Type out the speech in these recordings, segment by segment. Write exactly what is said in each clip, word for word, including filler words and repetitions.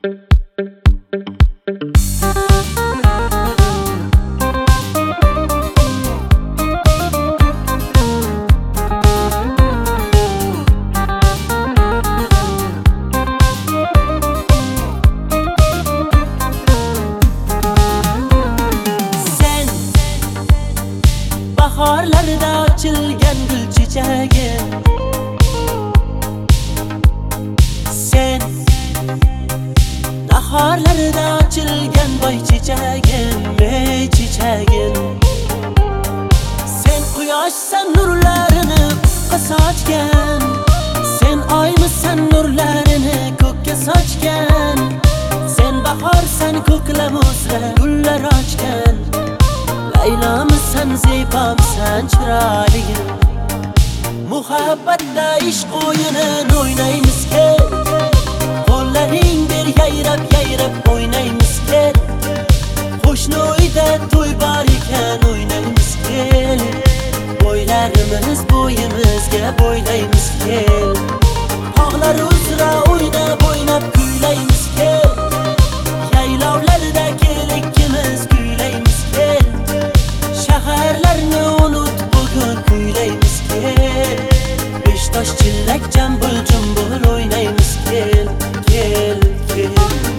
Bahorlarda ochilgan gul chechagi, sen nahorlarda ochilgan boy chechagim, ey chechagim. Sen quyoshsan, nurlarini ko'kka sochgan, sen oymisan, nurlarini ko'kka sochgan. Sen bahorsan, ko'klam o'sra gullar ochgan. Laylomisan, zebomsan, chiroyligim. Muhabbatda ishq o'yinini o'ynaymiz kel, qo'llaring ber yayrab yayrab o'ynaymiz kel. Qo'shni uyda to'y bor ekan o'ynaymiz kel, bo'ylarimiz bo'yimizga bo'ylaymiz kel. Tog'lar uzra o'ynab o'ynab kuylaymiz kel, yaylovlarda kel ikkimiz kuylaymiz kel. Shaharlarni unut bugun kuylaymiz kel, Beştaş chillak jambul jumbul o'ynaymiz kel, kel, kel.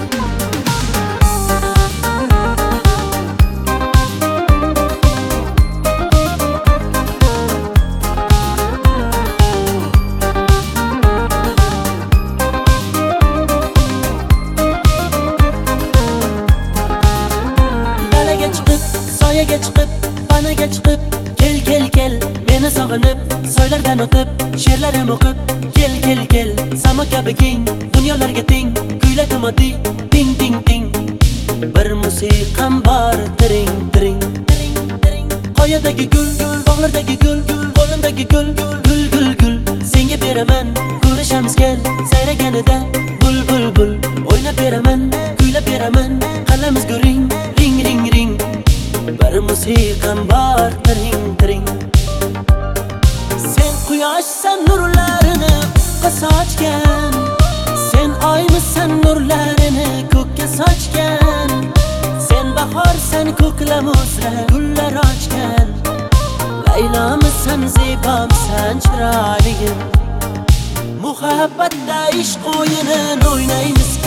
Dalaga chiqib, soyaga chiqib, panaga chiqib, kel kel kel. Meni sog'inib, soylardan o'tib, she'rlarim o'qib, kel kel kel. Samo kabi keng, dunyolarga teng, kuyladim odi, ting ting ting. Bir musiqam bor, tiring tiring tiring tiring. Qoyadagi gul, bog'lardagi gul, qo'limdagi gul, gul gul gul. Senga beraman, ko'rishamiz kel, sayraganida bul bul bul. O'ynab beraman, kuylab beraman, qalamiz guring, ring ring ring. Bir musiqam bor, tiring tiring. Sen quyoshsan, nurlarini ko'kka sochgan, sen oymisan, nurlarini ko'kka sochgan. Sen bahorsan, ko'klam o'sra gullar ochgan. Laylomisan, zebomsan, chiroyligim. Muhabbatda ishq o'yinini o'ynaymiz